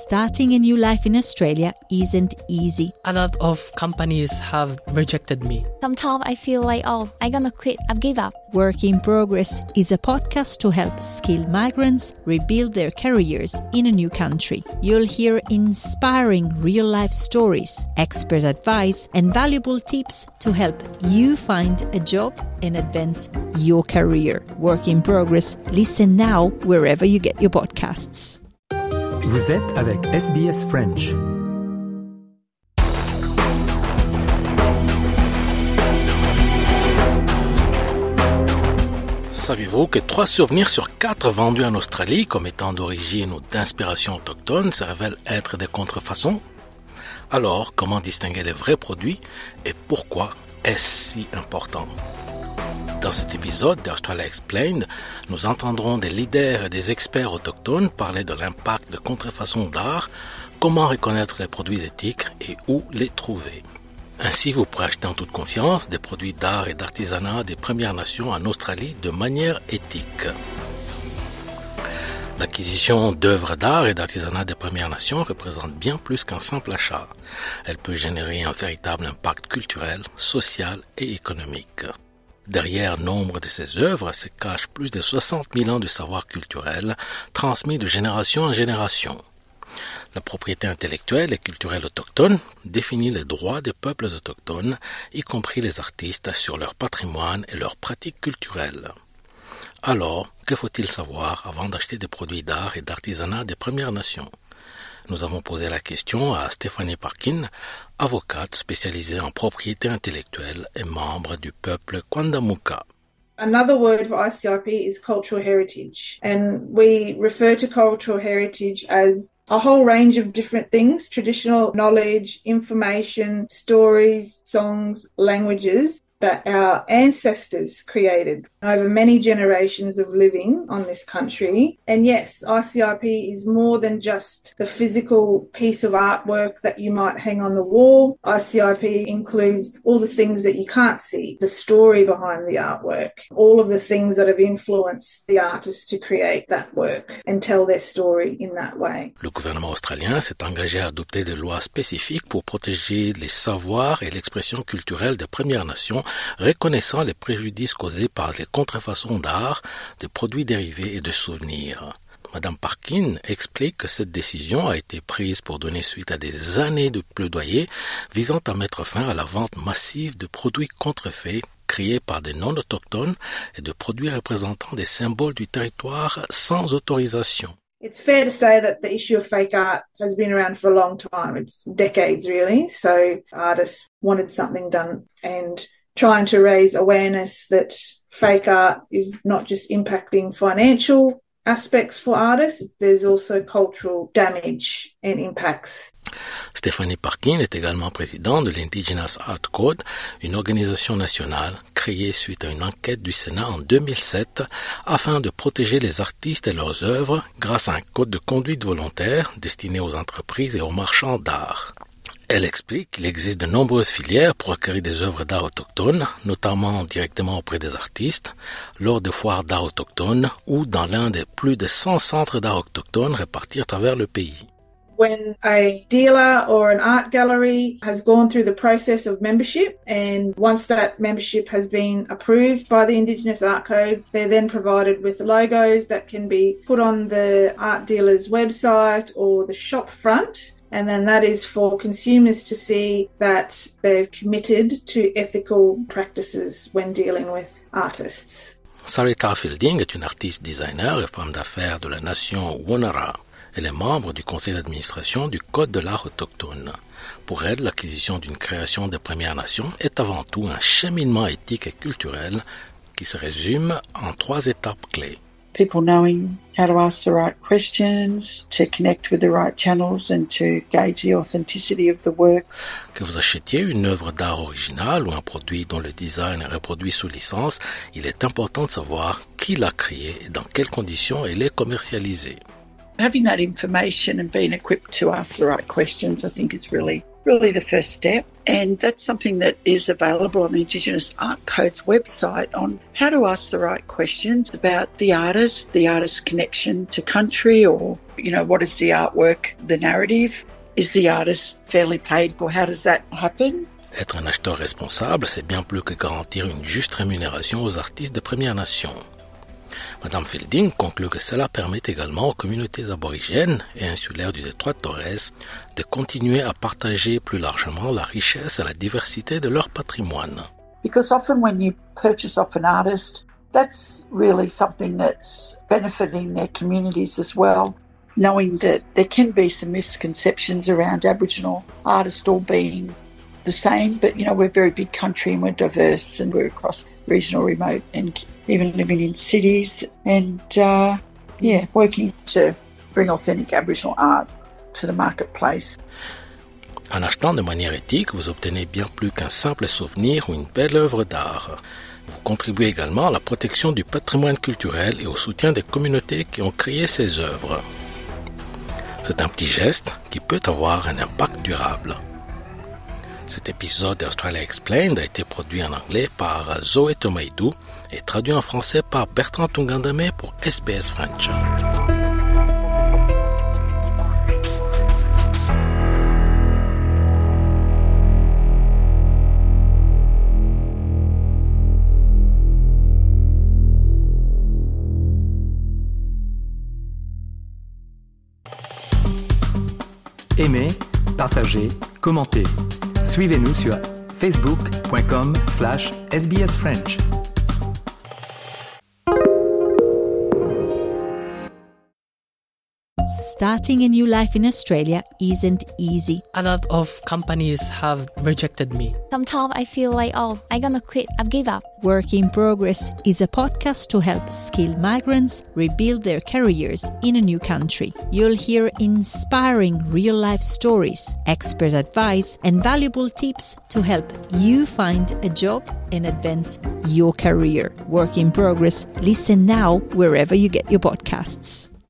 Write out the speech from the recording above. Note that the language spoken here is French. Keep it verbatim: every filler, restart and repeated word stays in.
starting a new life in Australia isn't easy. A lot of companies have rejected me. Sometimes I feel like, oh, I'm gonna quit, I've give up. Work in Progress is a podcast to help skilled migrants rebuild their careers in a new country. You'll hear inspiring real-life stories, expert advice, and valuable tips to help you find a job and advance your career. Work in Progress. Listen now wherever you get your podcasts. Vous êtes avec S B S French. Saviez-vous que trois souvenirs sur quatre vendus en Australie comme étant d'origine ou d'inspiration autochtone se révèlent être des contrefaçons? Alors, comment distinguer les vrais produits et pourquoi est-ce si important? Dans cet épisode d'Australia Explained, nous entendrons des leaders et des experts autochtones parler de l'impact de contrefaçons d'art, comment reconnaître les produits éthiques et où les trouver. Ainsi, vous pourrez acheter en toute confiance des produits d'art et d'artisanat des Premières Nations en Australie de manière éthique. L'acquisition d'œuvres d'art et d'artisanat des Premières Nations représente bien plus qu'un simple achat. Elle peut générer un véritable impact culturel, social et économique. Derrière nombre de ces œuvres se cachent plus de soixante mille ans de savoir culturel transmis de génération en génération. La propriété intellectuelle et culturelle autochtone définit les droits des peuples autochtones, y compris les artistes, sur leur patrimoine et leurs pratiques culturelles. Alors, que faut-il savoir avant d'acheter des produits d'art et d'artisanat des Premières Nations? Nous avons posé la question à Stephanie Parkin, avocate spécialisée en propriété intellectuelle et membre du peuple Kwandamuka. Another word for I C I P is cultural heritage, and we refer to cultural heritage as a whole range of different things: traditional knowledge, information, stories, songs, languages that our ancestors created over many generations of living on this country. And yes, I C I P is more than just the physical piece of artwork that you might hang on the wall. I C I P includes all the things that you can't see, the story behind the artwork, all of the things that have influenced the artists to create that work and tell their story in that way. Le gouvernement australien s'est engagé à adopter des lois spécifiques pour protéger les savoirs et l'expression culturelle des Premières Nations, reconnaissant les préjudices causés par les contrefaçons d'art, de produits dérivés et de souvenirs. Madame Parkin explique que cette décision a été prise pour donner suite à des années de plaidoyer visant à mettre fin à la vente massive de produits contrefaits créés par des non-autochtones et de produits représentant des symboles du territoire sans autorisation. It's fair to say that the issue of fake art has been around for a long time. It's decades, really. So artists wanted something done and trying to raise awareness that fake art is not just impacting financial aspects for artists, there's also cultural damage and impacts. Stephanie Parkin est également présidente de l'Indigenous Art Code, une organisation nationale créée suite à une enquête du Sénat en deux mille sept afin de protéger les artistes et leurs œuvres grâce à un code de conduite volontaire destiné aux entreprises et aux marchands d'art. Elle explique qu'il existe de nombreuses filières pour acquérir des œuvres d'art autochtones, notamment directement auprès des artistes, lors de foires d'art autochtones ou dans l'un des plus de cent centres d'art autochtones répartis à travers le pays. When a dealer or an art gallery has gone through the process of membership, and once that membership has been approved by the Indigenous Art Code, they're then provided with logos that can be put on the art dealer's website or the shop front. And then that is for consumers to see that they've committed to ethical practices when dealing with artists. Sarita Fielding est une artiste designer et femme d'affaires de la nation Wonara. Elle est membre du conseil d'administration du Code de l'art autochtone. Pour elle, l'acquisition d'une création des Premières Nations est avant tout un cheminement éthique et culturel qui se résume en trois étapes clés. People knowing how to ask the right questions, to connect with the right channels and to gauge the authenticity of the work. Que vous achetiez une œuvre d'art originale ou un produit dont le design est reproduit sous licence, il est important de savoir qui l'a créé et dans quelles conditions elle est commercialisée. Having that information and being equipped to ask the right questions, I think, is really really the first step. And that's something that is available on the Indigenous Art Code's website on how to ask the right questions about the artist, the artist's connection to country, or, you know, what is the artwork, the narrative? Is the artist fairly paid, or how does that happen? Être un acheteur responsable, c'est bien plus que garantir une juste rémunération aux artistes des Premières Nations. Madame Fielding conclut que cela permet également aux communautés aborigènes et insulaires du détroit de Torres de continuer à partager plus largement la richesse et la diversité de leur patrimoine. Because often when you purchase off an artist, that's really something that's benefiting their communities as well, knowing that there can be some misconceptions around Aboriginal artists all being the same, but, you know, we're a very big country and we're diverse and we're across regional, remote, and even living in cities and, uh, yeah, working to bring authentic Aboriginal art to the marketplace. En achetant de manière éthique, vous obtenez bien plus qu'un simple souvenir ou une belle œuvre d'art. Vous contribuez également à la protection du patrimoine culturel et au soutien des communautés qui ont créé ces œuvres. C'est un petit geste qui peut avoir un impact durable. Cet épisode d'Australia Explained a été produit en anglais par Zoé Tomaïdou et traduit en français par Bertrand Tungandame pour S B S French. Aimez, partagez, commentez. Suivez-nous sur facebook.com slash sbsfrench. Starting a new life in Australia isn't easy. A lot of companies have rejected me. Sometimes I feel like, oh, I'm gonna quit. I've give up. Work in Progress is a podcast to help skilled migrants rebuild their careers in a new country. You'll hear inspiring real-life stories, expert advice, and valuable tips to help you find a job and advance your career. Work in Progress. Listen now wherever you get your podcasts.